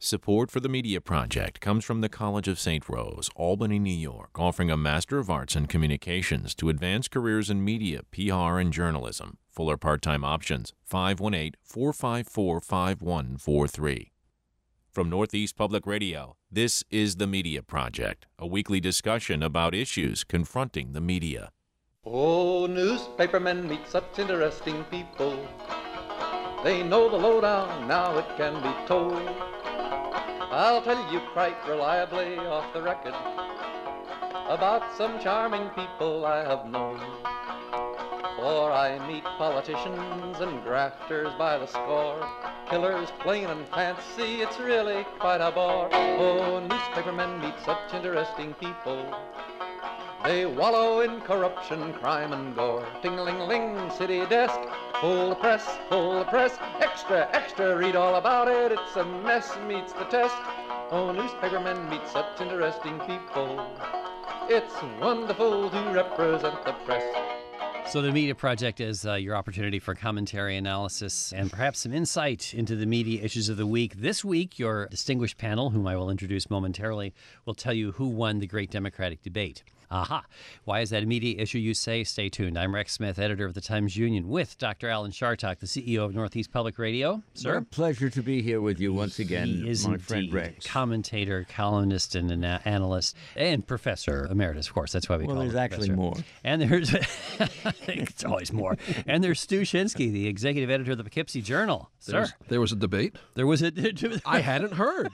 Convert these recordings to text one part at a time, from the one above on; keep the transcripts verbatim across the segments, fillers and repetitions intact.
Support for the Media Project comes from the College of Saint Rose, Albany, New York, offering a Master of Arts in Communications to advance careers in media, P R, and journalism. Full or part-time options, five one eight, four five four, five one four three. From Northeast Public Radio, this is The Media Project, a weekly discussion about issues confronting the media. Oh, newspapermen meet such interesting people. They know the lowdown, now it can be told. I'll tell you quite reliably off the record about some charming people I have known. For I meet politicians and grafters by the score, killers plain and fancy, it's really quite a bore. Oh, newspapermen meet such interesting people. They wallow in corruption, crime and gore. Ting-a-ling-a-ling, city desk, full the press, full the press. Extra, extra, read all about it, it's a mess, meets the test. Oh, newspapermen meet such interesting people. It's wonderful to represent the press. So the Media Project is uh, your opportunity for commentary, analysis, and perhaps some insight into the media issues of the week. This week, your distinguished panel, whom I will introduce momentarily, will tell you who won the great Democratic debate. Aha. Why is that a media issue, you say? Stay tuned. I'm Rex Smith, editor of the Times-Union, with Doctor Alan Chartock, the C E O of Northeast Public Radio. Sir? A pleasure to be here with you once again, he is my indeed friend Rex. Commentator, columnist, and an a- analyst, and professor emeritus, of course. That's why we well, call him there's actually professor. more. And there's, it's always more. And there's Stu Shinsky, the executive editor of the Poughkeepsie Journal. There Sir? was, there was a debate? There was a... I hadn't heard.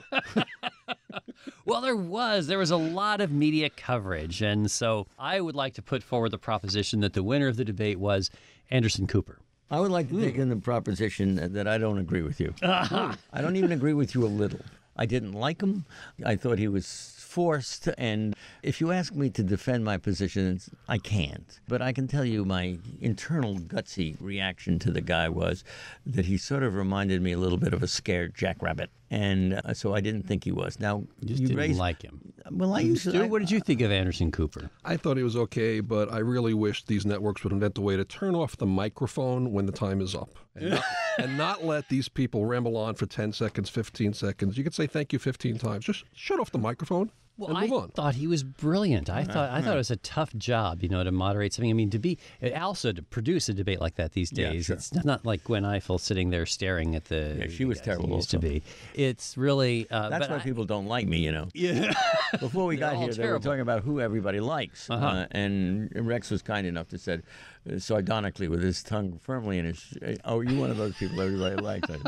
Well, there was. There was a lot of media coverage. And so I would like to put forward the proposition that the winner of the debate was Anderson Cooper. I would like to take in the proposition that I don't agree with you. I don't even agree with you a little. I didn't like him. I thought he was forced, and if you ask me to defend my position, I can't. But I can tell you my internal gutsy reaction to the guy was that he sort of reminded me a little bit of a scared jackrabbit, and uh, so I didn't think he was. Now, You just you didn't raised, like him. Well, I used to. Stu, I- what did you think of Anderson Cooper? I thought he was okay, but I really wish these networks would invent a way to turn off the microphone when the time is up. And not, and not let these people ramble on for ten seconds, fifteen seconds. You could say thank you fifteen times. Just shut off the microphone Well, and I move on. thought he was brilliant. I thought I thought it was a tough job, you know, to moderate something. I mean, to be also to produce a debate like that these Yeah, days. sure. It's not like Gwen Eiffel sitting there staring at the. Yeah, she was the guys terrible he used to also. be. It's really. Uh, That's but why I- people don't like me, you know. Yeah. Before we They're got all here, they were terrible. talking about who everybody likes. Uh-huh. Uh, and Rex was kind enough to say, uh, sardonically, with his tongue firmly in his, uh, oh, you one of those people everybody likes. I,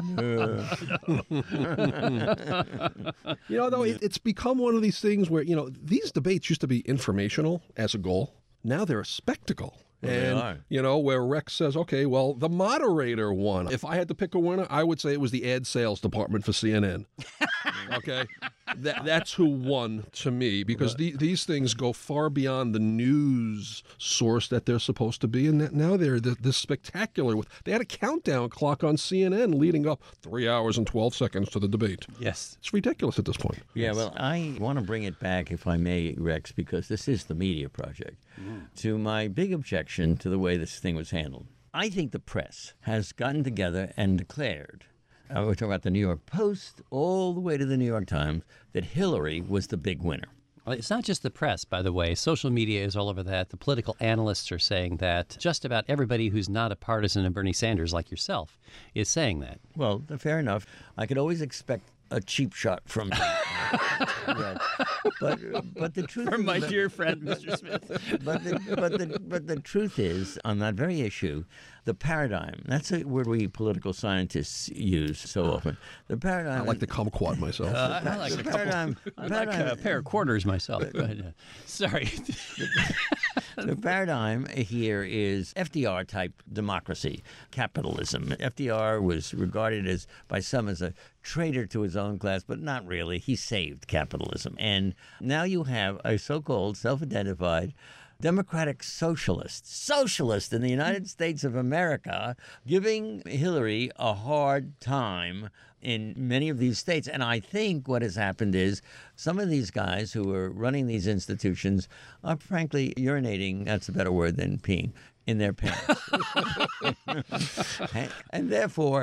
uh. You know, though, it, it's become one of these things where, you know, these debates used to be informational as a goal. Now they're a spectacle. Well, they and, are. you know, where Rex says, okay, well, the moderator won. If I had to pick a winner, I would say it was the ad sales department for C N N. Okay? That, that's who won to me, because the, these things go far beyond the news source that they're supposed to be. And that now they're th- this spectacular. With They had a countdown clock on C N N leading up three hours and twelve seconds to the debate. Yes. It's ridiculous at this point. Yeah, well, I want to bring it back, if I may, Rex, because this is the Media Project, to my big objection to the way this thing was handled. I think the press has gotten together and declared, uh, we're talking about the New York Post all the way to the New York Times, that Hillary was the big winner. Well, it's not just the press, by the way. Social media is all over that. The political analysts are saying that. Just about everybody who's not a partisan of Bernie Sanders, like yourself, is saying that. Well, fair enough. I could always expect a cheap shot from you. Yeah. But but the truth From is my that- dear friend, Mister Smith. but the, but the but the truth is, on that very issue, the paradigm. That's a word we political scientists use so often. The paradigm. I like the kumquat myself. Uh, I like the a couple. paradigm. I like a pair of quarters myself. Go ahead. uh, Sorry. The paradigm here is F D R type democracy, capitalism. F D R was regarded as by some as a traitor to his own class, but not really. He saved capitalism. And now you have a so-called self-identified democratic socialist, socialist in the United States of America, giving Hillary a hard time in many of these states. And I think what has happened is some of these guys who are running these institutions are frankly urinating, that's a better word than peeing, in their pants. and, and therefore,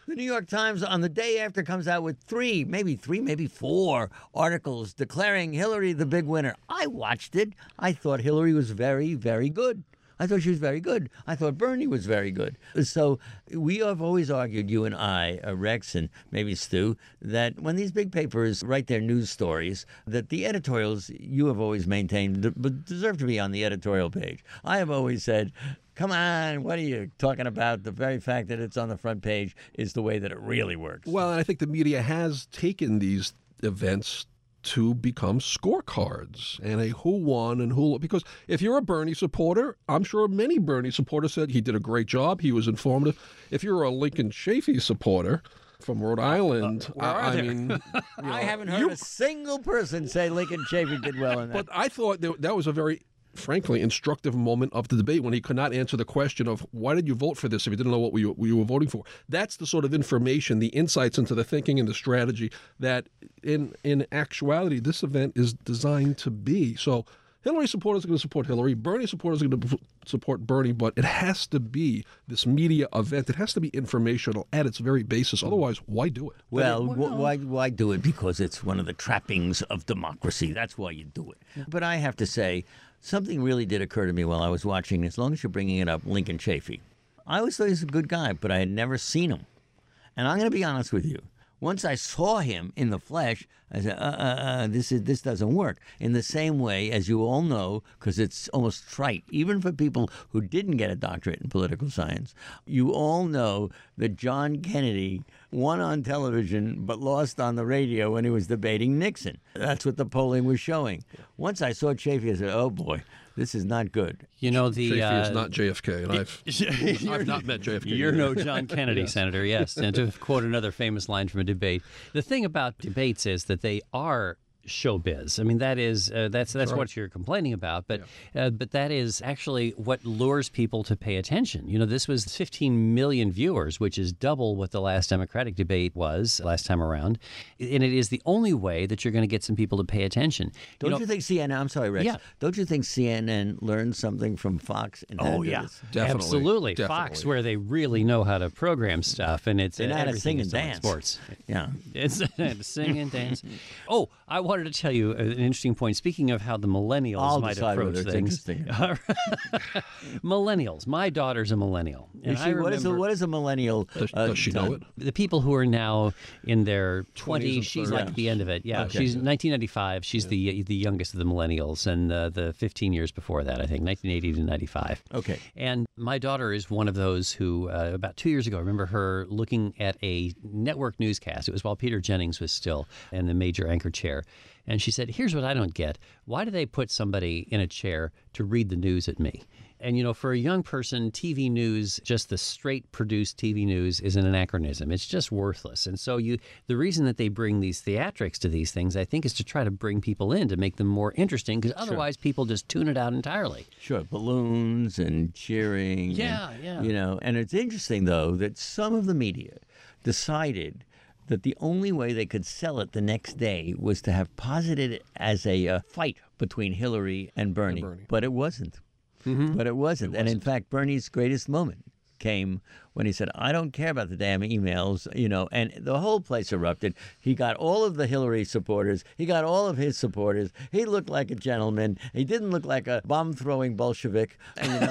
The New York Times on the day after comes out with three, maybe three, maybe four articles declaring Hillary the big winner. I watched it. I thought Hillary was very, very good. I thought she was very good. I thought Bernie was very good. So we have always argued, you and I, uh, Rex and maybe Stu, that when these big papers write their news stories, that the editorials, you have always maintained, d- deserve to be on the editorial page. I have always said, come on, what are you talking about? The very fact that it's on the front page is the way that it really works. Well, I think the media has taken these events to become scorecards and a who won and who, because if you're a Bernie supporter, I'm sure many Bernie supporters said he did a great job, he was informative. If you're a Lincoln Chafee supporter from Rhode Island, Uh, I, I mean, you know, I haven't heard you- a single person say Lincoln Chafee did well in that. But I thought that, that was a very, frankly, instructive moment of the debate when he could not answer the question of why did you vote for this if you didn't know what we, we were voting for. That's the sort of information, the insights into the thinking and the strategy that in in actuality this event is designed to be. So Hillary supporters are going to support Hillary. Bernie supporters are going to support Bernie, but it has to be this media event. It has to be informational at its very basis. Otherwise, why do it? Well, wh- why why do it? Because it's one of the trappings of democracy. That's why you do it. But I have to say, something really did occur to me while I was watching, as long as you're bringing it up, Lincoln Chafee. I always thought he was a good guy, but I had never seen him. And I'm going to be honest with you. Once I saw him in the flesh, I said, uh, uh, uh, this, is, this doesn't work. In the same way, as you all know, because it's almost trite, even for people who didn't get a doctorate in political science, you all know that John Kennedy won on television but lost on the radio when he was debating Nixon. That's what the polling was showing. Once I saw Chafee, I said, oh boy, this is not good. You know, the Chafee uh, is not J F K, and I've, I've not met J F K. You're either. no John Kennedy, Yes. Senator, yes. And to quote another famous line from a debate, the thing about debates is that they are showbiz. I mean, that is uh, that's that's Right. what you're complaining about, but uh, but that is actually what lures people to pay attention. You know, this was fifteen million viewers, which is double what the last Democratic debate was last time around, and it is the only way that you're going to get some people to pay attention. Don't you, know, think C N N, I'm sorry, Rex, Yeah. don't you think C N N learned something from Fox? And Oh yeah, Definitely. absolutely. Definitely. Fox, where they really know how to program stuff, and it's They know how to everything sing is and on dance. sports. Yeah. It's to sing and dance. Oh, I wanted to tell you an interesting point. Speaking of how the millennials I'll might decide approach whether it's things. interesting. Millennials. My daughter's a millennial, and Is I she, what, is a, remember what is a millennial? Does, uh, does she know done? it? the people who are now in their twenties. and She's thirties. like at the end of it. Yeah, Okay. she's nineteen ninety-five. She's the the youngest of the millennials, and uh, the fifteen years before that, I think, nineteen eighty to ninety-five. Okay. And my daughter is one of those who, uh, about two years ago, I remember her looking at a network newscast. It was while Peter Jennings was still in the major anchor chair. And she said, here's what I don't get. Why do they put somebody in a chair to read the news at me? And, you know, for a young person, T V news, just the straight produced T V news is an anachronism. It's just worthless. And so you, the reason that they bring these theatrics to these things, I think, is to try to bring people in, to make them more interesting, because otherwise people just tune it out entirely. Sure, balloons and cheering. Yeah, and, yeah. You know, and it's interesting, though, that some of the media decided that the only way they could sell it the next day was to have posited it as a uh, fight between Hillary and Bernie. Bernie. But it wasn't. But it wasn't. And in fact, Bernie's greatest moment came when he said, I don't care about the damn emails, you know, and the whole place erupted. He got all of the Hillary supporters. He got all of his supporters. He looked like a gentleman. He didn't look like a bomb-throwing Bolshevik. And, you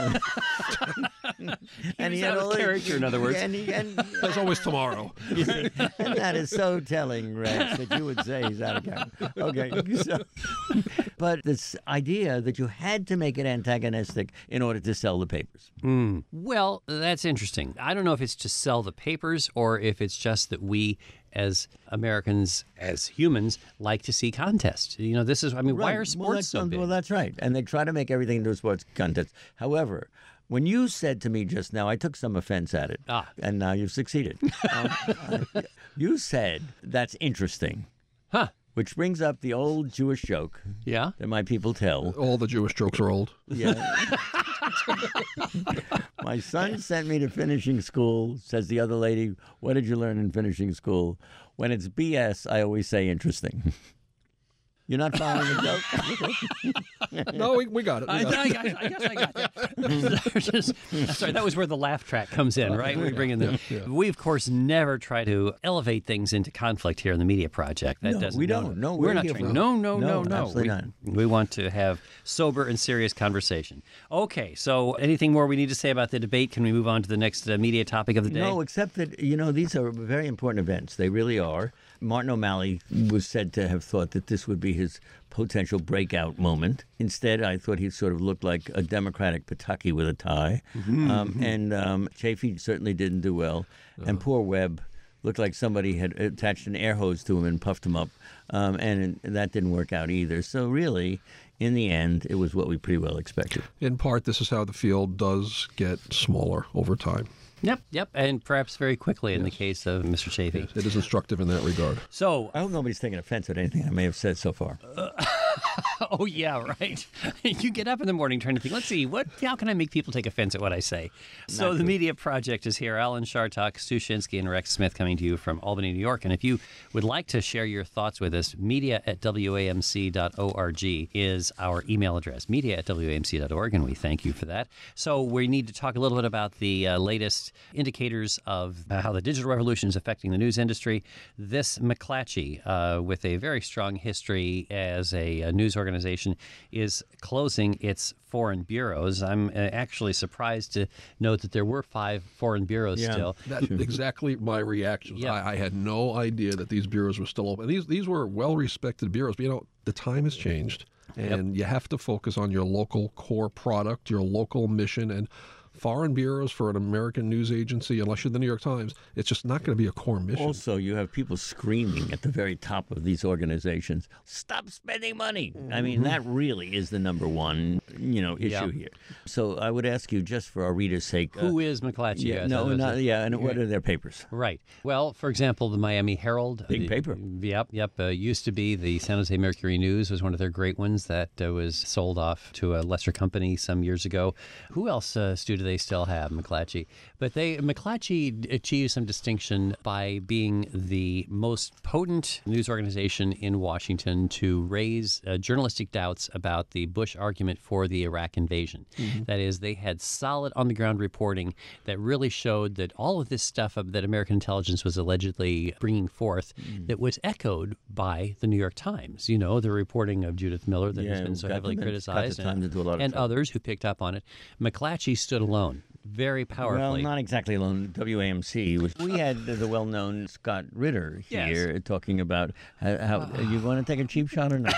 know, and was out of the- character, in other words. And, he, and, There's always tomorrow. and that is so telling, Rex, that you would say he's out of character. Okay. So, but this idea that you had to make it antagonistic in order to sell the papers. Well, that's interesting. I don't know if it's to sell the papers or if it's just that we, as Americans, as humans, like to see contests. You know, this is, I mean, why Right. are well, sports that's, so big? Well, that's right. And they try to make everything into a sports contest. However, when you said to me just now, I took some offense at it, Ah. and now you've succeeded. um, uh, you said, that's interesting, Huh. which brings up the old Jewish joke Yeah? that my people tell. All the Jewish jokes are old. Yeah. My son sent me to finishing school, says the other lady. What did you learn in finishing school? When it's B S, I always say interesting. You're not following the joke? No, we, we got it. We I, got I, it. I, I guess I got that. Just- sorry, that was where the laugh track comes in, right? We bring in the. We of course never try to elevate things into conflict here in the Media Project. That No, doesn't. we don't. No, we're, we're not here trying. for- No, no, no, No, no. absolutely we, not. we want to have sober and serious conversation. Okay, so anything more we need to say about the debate? Can we move on to the next uh, media topic of the day? No, except that, you know, these are very important events. They really are. Martin O'Malley was said to have thought that this would be his potential breakout moment. Instead, I thought he sort of looked like a Democratic Pataki with a tie. Mm-hmm. Um, and um, Chafee certainly didn't do well. And poor Webb looked like somebody had attached an air hose to him and puffed him up. Um, and that didn't work out either. So really, in the end, it was what we pretty well expected. In part, this is how the field does get smaller over time. Yep, yep, and perhaps very quickly in the case of Mister Chafee. It is instructive in that regard. So, I hope nobody's taking offense at anything I may have said so far. oh yeah, right. You get up in the morning trying to think, let's see, what? How can I make people take offense at what I say? So Not the good. Media Project is here. Alan Chartock, Stu Shinsky, and Rex Smith coming to you from Albany, New York. And if you would like to share your thoughts with us, media at W A M C dot org is our email address, media at W A M C dot org, and we thank you for that. So we need to talk a little bit about the uh, latest indicators of how the digital revolution is affecting the news industry. This McClatchy, uh, with a very strong history as a, a news organization, is closing its foreign bureaus. I'm uh, actually surprised to note that there were five foreign bureaus Yeah. still. That's exactly my reaction. Yeah. I, I had no idea that these bureaus were still open. These these were well-respected bureaus, but you know, the time has changed, and you have to focus on your local core product, your local mission, and foreign bureaus for an American news agency, unless you're the New York Times, it's just not going to be a core mission. Also, you have people screaming at the very top of these organizations, stop spending money. I mean, that really is the number one, you know, issue Yeah. here. So I would ask you, just for our readers' sake. Who is McClatchy? yeah, Yes, no, that was not, it. yeah, and what are their papers? Right. Well, for example, the Miami Herald. Big uh, paper. Yep, yep. Uh, used to be the San Jose Mercury News was one of their great ones that uh, was sold off to a lesser company some years ago. Who else, uh, Stu, do they still have? McClatchy. But they McClatchy achieved some distinction by being the most potent news organization in Washington to raise uh, journalistic doubts about the Bush argument for the Iraq invasion. That is, they had solid on-the-ground reporting that really showed that all of this stuff of, that American intelligence was allegedly bringing forth that was echoed by the New York Times. You know, the reporting of Judith Miller that has Yeah, been so got heavily them- got the criticized, Times and, to do a lot of and trouble. others who picked up on it. McClatchy stood alone, very Well, powerfully. not exactly alone. W A M C was. We had the well-known Scott Ritter here talking about how, how you want to take a cheap shot or not.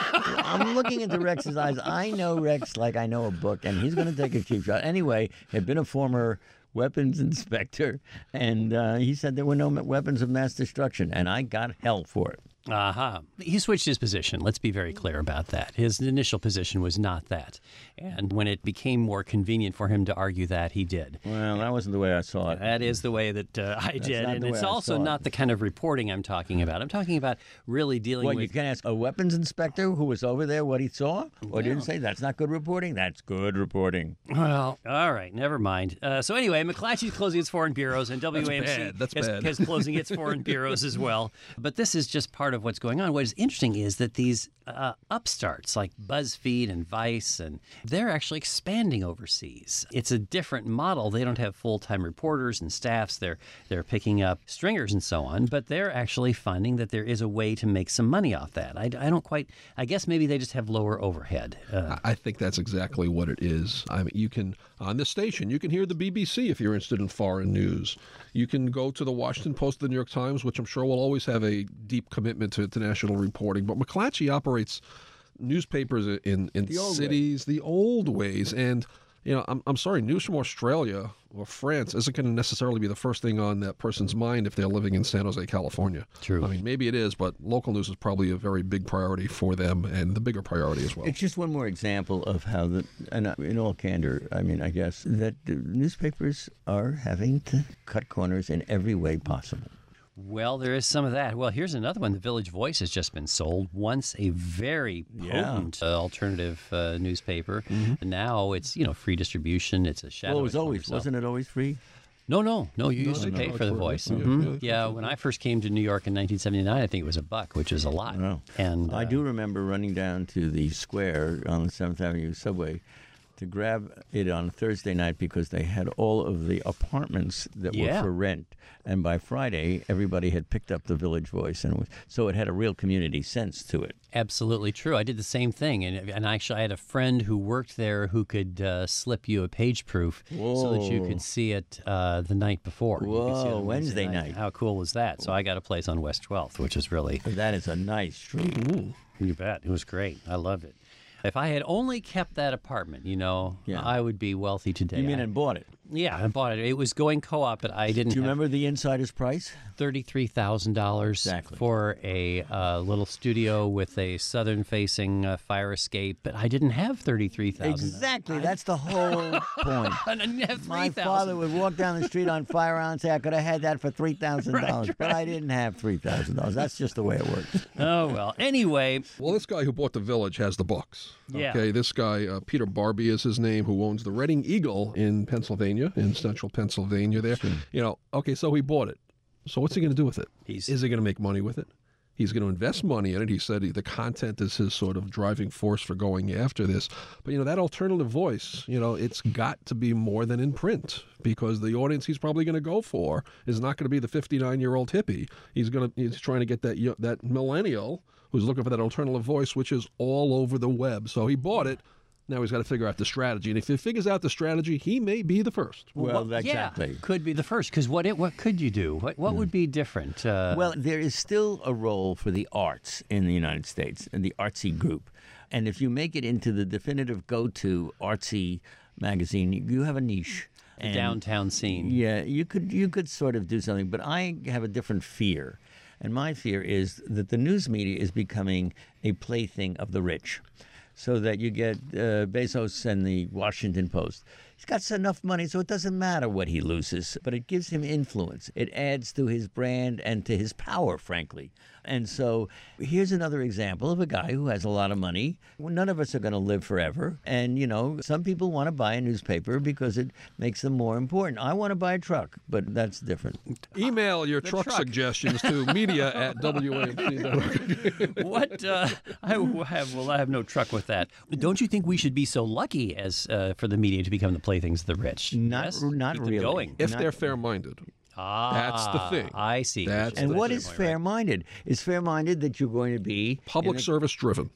I'm looking into Rex's eyes. I know Rex like I know a book, and he's going to take a cheap shot. Anyway, had been a former weapons inspector, and uh, he said there were no weapons of mass destruction, and I got hell for it. Aha. He switched his position. Let's be very clear about that. His initial position was not that. And when it became more convenient for him to argue that, he did. Well, that wasn't the way I saw it. That is the way that uh, I did. not And the it's way I also saw it. not the kind of reporting I'm talking about. I'm talking about really dealing What, with. you can ask a weapons inspector who was over there what he saw? Or didn't say that's not good reporting? That's good reporting. Well, all right, never mind. Uh, so anyway, McClatchy's closing its foreign bureaus, and W A M C bad. That's is, bad. is closing its foreign bureaus as well. But this is just part of what's going on. What is interesting is that these uh, upstarts like BuzzFeed and Vice, and they're actually expanding overseas. It's a different model. They don't have full-time reporters and staffs. They're they're picking up stringers and so on, but they're actually finding that there is a way to make some money off that. I, I don't quite. I guess maybe they just have lower overhead. Uh, I think that's exactly what it is. I mean, you can, on this station, you can hear the B B C if you're interested in foreign news. You can go to the Washington Post, the New York Times, which I'm sure will always have a deep commitment to international reporting. But McClatchy operates newspapers in, in The old cities, the old ways. And, you know, I'm, I'm sorry, news from Australia or France isn't going to necessarily be the first thing on that person's mind if they're living in San Jose, California. True. I mean, maybe it is, but local news is probably a very big priority for them and the bigger priority as well. It's just one more example of how the, and uh, in all candor, I mean, I guess, that the newspapers are having to cut corners in every way possible. Well, there is some of that. Well, here's another one. The Village Voice has just been sold. Once a very Yeah. potent uh, alternative uh, newspaper. Now it's, you know, free distribution. It's a shadow. Well, it was always, wasn't it always free? No, no, no. You No, used to no, pay no, for the for- voice. yeah, Mhm. yeah, Yeah, when I first came to New York in nineteen seventy-nine, I think it was a buck, which was a lot. Wow. And I uh, do remember running down to the square on the seventh Avenue subway to grab it on Thursday night because they had all of the apartments that Yeah. were for rent. And by Friday, everybody had picked up the Village Voice. And it was, so it had a real community sense to it. Absolutely true. I did the same thing, and and actually, I had a friend who worked there who could uh, slip you a page proof so that you Whoa. could see it uh, the night before. You could see it Whoa, on Wednesday night. How cool was that? So I got a place on West twelfth, which is really That is a nice street. you bet. It was great. I loved it. If I had only kept that apartment, you know, Yeah. I would be wealthy today. You mean I- and bought it? yeah, I bought it. It was going co-op, but I didn't Do you have remember the insider's price? thirty-three thousand dollars Exactly. for a uh, little studio with a southern-facing uh, fire escape, but I didn't have thirty-three thousand dollars. Exactly. That's the whole point. I didn't have My three father thousand. would walk down the street on fire and say, I could have had that for three thousand dollars, but I didn't have three thousand dollars. That's just the way it works. Oh, well. Anyway, Well, this guy who bought the Village has the books. Yeah. Okay, this guy, uh, Peter Barbie is his name, who owns the Reading Eagle in Pennsylvania, in central Pennsylvania there. You know, okay, so he bought it. So what's he going to do with it? He's- Is he going to make money with it? He's going to invest money in it. He said he, the content is his sort of driving force for going after this. But, you know, that alternative voice, you know, it's got to be more than in print because the audience he's probably going to go for is not going to be the fifty-nine-year-old hippie. He's going to he's trying to get that yo- that millennial who's looking for that alternative voice, which is all over the web. So he bought it. Now he's got to figure out the strategy. And if he figures out the strategy, he may be the first. Well, yeah, exactly. could be the first. Because what it, what could you do? What what would be different? Uh, Well, there is still a role for the arts in the United States and the artsy group. And if you make it into the definitive go-to artsy magazine, you have a niche. the And, downtown scene. Yeah, you could you could sort of do something, but I have a different fear. And my fear is that the news media is becoming a plaything of the rich. So that you get uh, Bezos and the Washington Post. He's got enough money, so it doesn't matter what he loses, but it gives him influence. It adds to his brand and to his power, frankly. And so here's another example of a guy who has a lot of money. Well, none of us are going to live forever. And, you know, some people want to buy a newspaper because it makes them more important. I want to buy a truck, but that's different. Email your truck, truck. suggestions to media at W A M C. What? Uh, I will have well, I have no truck with that. But don't you think we should be so lucky as uh, for the media to become the playthings of the rich? Not- Yes? not Keep them really. going. If Not- they're fair-minded. Ah, That's the thing. I see. That's And the what thing. is fair-minded? Is fair-minded that you're going to be Public in a- service driven.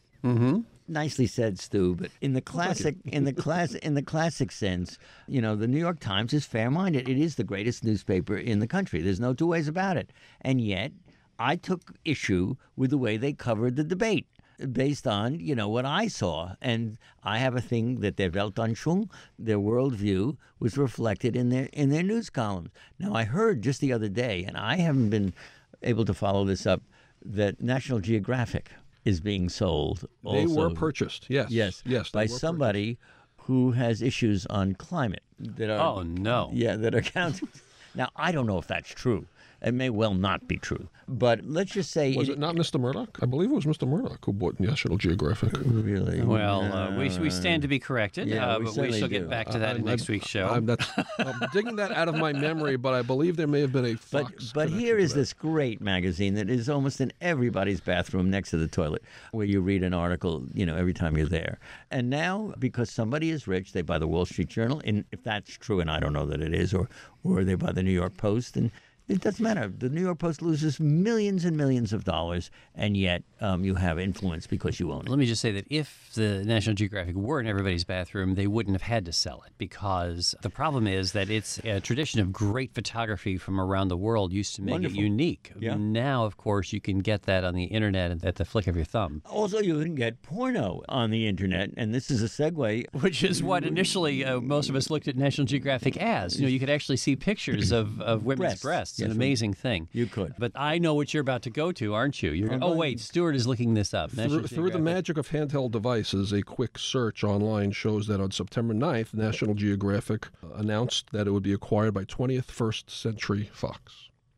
Nicely said, Stu. But in the classic, in the class, in the classic sense, you know, the New York Times is fair-minded. It is the greatest newspaper in the country. There's no two ways about it. And yet, I took issue with the way they covered the debate, based on you know what I saw. And I have a thing that their Weltanschauung, their worldview, was reflected in their in their news columns. Now, I heard just the other day, and I haven't been able to follow this up, that National Geographic is being sold. They also. were purchased. Yes. Yes, Yes. they by were somebody who has issues on climate that are Oh no. yeah that are counted. Now I don't know if that's true. It may well not be true. But let's just say Was it not Mister Murdoch? I believe it was Mister Murdoch who bought National Geographic. really Well, uh, we we stand to be corrected, yeah, uh, we but we certainly shall do. get back to that in I- next I- week's show. I'm, that's, I'm digging that out of my memory, but I believe there may have been a But Fox. but connection here to is that. this great magazine that is almost in everybody's bathroom next to the toilet, where you read an article, you know, every time you're there. And now, because somebody is rich, they buy the Wall Street Journal, and if that's true, and I don't know that it is, or or they buy the New York Post, and it doesn't matter. The New York Post loses millions and millions of dollars, and yet um, you have influence because you own it. Let me just say that if the National Geographic were in everybody's bathroom, they wouldn't have had to sell it, because the problem is that it's a tradition of great photography from around the world used to make Wonderful. it unique. Yeah. Now, of course, you can get that on the internet at the flick of your thumb, Also, you can get porno on the internet, and this is a segue. which is what initially uh, most of us looked at National Geographic as. You know, you could actually see pictures of, of women's Breasts. breasts. Yes, An we- amazing thing. You could. But I know what you're about to go to, aren't you? You're I'm oh, going- wait, Stuart is looking this up. National Through, through the Geographic. magic of handheld devices, a quick search online shows that on September ninth, National Geographic announced that it would be acquired by twentieth First Century Fox.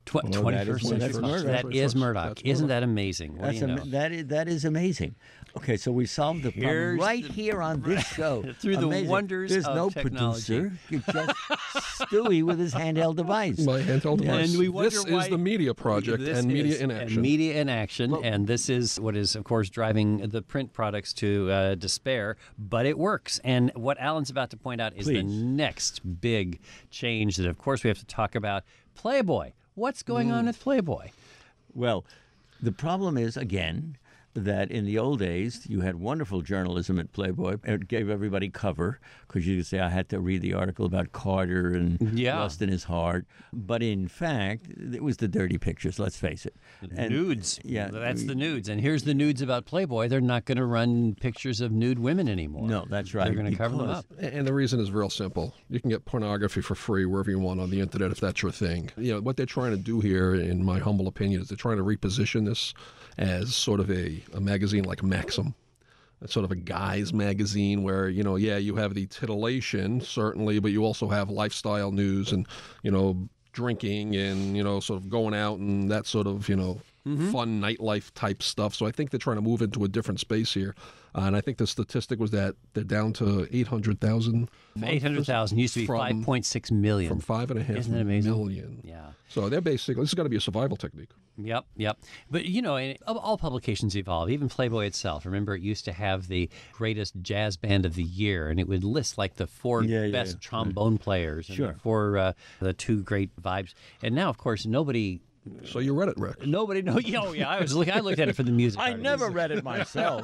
Tw- Well, that is- twenty-first well, century that's Fox. Murdoch. That is Murdoch. That's Isn't Murdoch. that amazing? What That's do you am- know? that is that is amazing. Okay, so we solved the problem Here's right the- here on this show. Through the Amazing. wonders There's of no technology. producer. It's just Stewie with his handheld device. My handheld device. And we wonder this why- is the Media Project This and Media is- in and Action. Media in Action, and this is what is, of course, driving the print products to uh, despair, but it works. And what Alan's about to point out is the Please. next big change that, of course, we have to talk about. Playboy. What's going on at Playboy? Well, the problem is, again, that in the old days, you had wonderful journalism at Playboy. It gave everybody cover because you could say, I had to read the article about Carter and Yeah. lust in his heart. But in fact, it was the dirty pictures, let's face it. And- nudes. Yeah. That's the nudes. And here's the nudes about Playboy. They're not going to run pictures of nude women anymore. No, that's right. They're going to cover them because- up. And the reason is real simple. You can get pornography for free wherever you want on the internet if that's your thing. You know, what they're trying to do here, in my humble opinion, is they're trying to reposition this as sort of a, a magazine like Maxim. It's sort of a guy's magazine where, you know, yeah, you have the titillation, certainly, but you also have lifestyle news and, you know, drinking and, you know, sort of going out and that sort of, you know, fun nightlife type stuff. So I think they're trying to move into a different space here. Uh, and I think the statistic was that they're down to eight hundred thousand. eight hundred thousand used to be From- five point six million. From five and a half Isn't that amazing? million. Yeah. So they're basically, this has got to be a survival technique. Yep, yep. But, you know, and all publications evolve, even Playboy itself. Remember, it used to have the greatest jazz band of the year, and it would list, like, the four Yeah, yeah, best yeah. trombone players and Sure. the four, uh, the two great vibes. And now, of course, nobody... So you read it, Rick. Nobody know. Oh yeah, I was look, I looked at it for the music. I articles. never read it myself,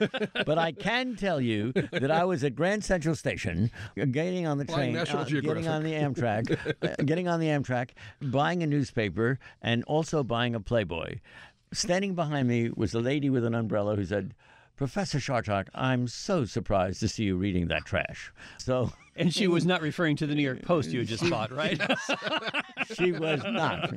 but I can tell you that I was at Grand Central Station, uh, getting on the Buying train, National uh, getting on the Amtrak, uh, getting on the Amtrak, buying a newspaper, and also buying a Playboy. Standing behind me was a lady with an umbrella who said, "Professor Chartok, I'm so surprised to see you reading that trash." So. And she was not referring to the New York Post you had just bought, right? She was not.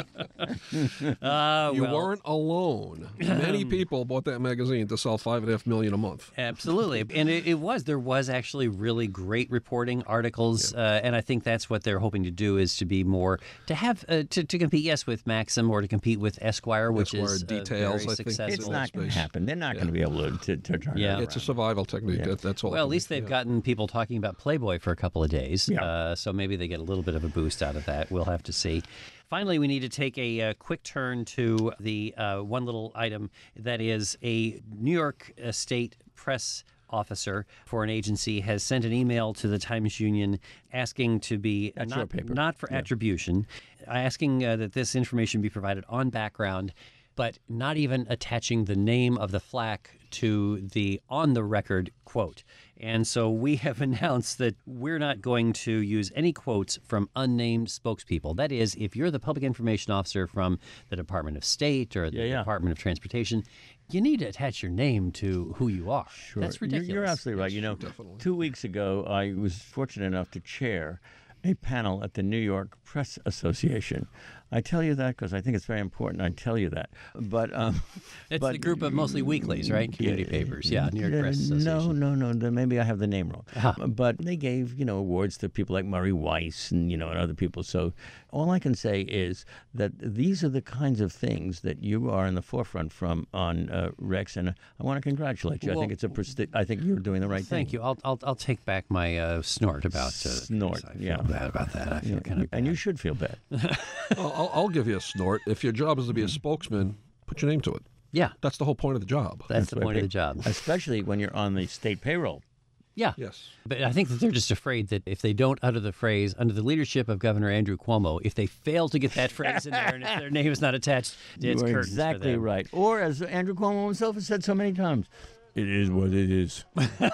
Uh, You well, weren't alone. Many people bought that magazine to sell five and a half million a month. Absolutely. And it, it was. There was actually really great reporting, articles, uh, and I think that's what they're hoping to do is to be more, to have, uh, to, to compete, yes, with Maxim or to compete with Esquire, which Esquire is uh, Details, very I think. successful. It's not going to space. happen. They're not going to be able to, to, to turn Yeah. it It's a around. survival technique. That, that's all. Well, it at can least be. they've Yeah. gotten people talking about Playboy for a couple of days, Yeah. uh, so maybe they get a little bit of a boost out of that. We'll have to see. Finally, we need to take a, uh quick turn to the uh, one little item that is a New York uh, State press officer for an agency has sent an email to the Times Union asking to be That's not, your paper. not for attribution, asking uh, that this information be provided on background, but not even attaching the name of the flack to the on-the-record quote. And so we have announced that we're not going to use any quotes from unnamed spokespeople. That is, if you're the public information officer from the Department of State or the Yeah, yeah. Department of Transportation, you need to attach your name to who you are. Sure. That's You're- ridiculous. You're, absolutely right. You know, two weeks ago, I was fortunate enough to chair a panel at the New York Press Association. I tell you that because I think it's very important. I tell you that, but um, It's but, the group of mostly weeklies, right? Community papers. Yeah, New York Uh, Press No, Association. no, no. Then maybe I have the name wrong. Uh-huh. But they gave, you know, awards to people like Murray Weiss and, you know, and other people. So all I can say is that these are the kinds of things that you are in the forefront from on uh, Rex, and I want to congratulate you. I Well, think it's a presti- I think you're doing the right thing. Thank you. I'll, I'll I'll take back my uh, snort about uh, Snort, I feel yeah. bad about that. I feel kind of And you should feel bad. I'll, I'll- I'll give you a snort. If your job is to be a spokesman, put your name to it. yeah. That's the whole point of the job. That's, the what I point of the think. job. Especially when you're on the state payroll. Yeah. Yes. But I think that they're just afraid that if they don't utter the phrase under the leadership of Governor Andrew Cuomo, if they fail to get that phrase in there and if their name is not attached, it's You are curtains for exactly them. right. Or as Andrew Cuomo himself has said so many times, it is what it is.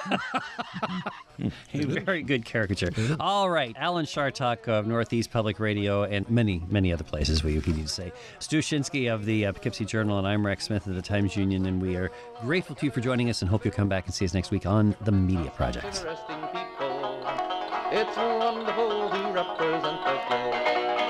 A very good caricature. All right. Alan Chartok of Northeast Public Radio and many, many other places we, we need to say. Stu Shinsky of the uh, Poughkeepsie Journal, and I'm Rex Smith of the Times Union, and we are grateful to you for joining us and hope you'll come back and see us next week on The Media Project. Interesting people. It's wonderful to represent the globe.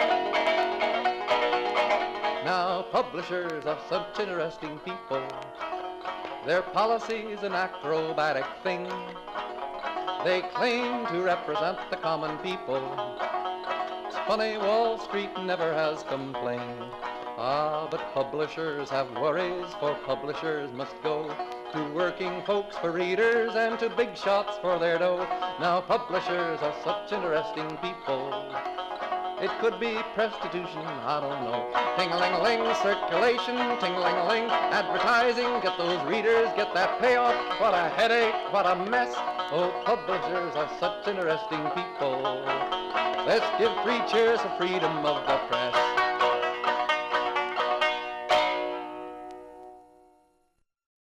Now, publishers are such interesting people. Their policy's an acrobatic thing. They claim to represent the common people. funny, Wall Street never has complained. Ah, but publishers have worries, for publishers must go to working folks for readers and to big shots for their dough. Now publishers are such interesting people. It could be prostitution, I don't know. Ting-a-ling-a-ling, circulation, ting-a-ling-a-ling, advertising, get those readers, get that payoff. What a headache, what a mess. Oh, publishers are such interesting people. Let's give three cheers for freedom of the press.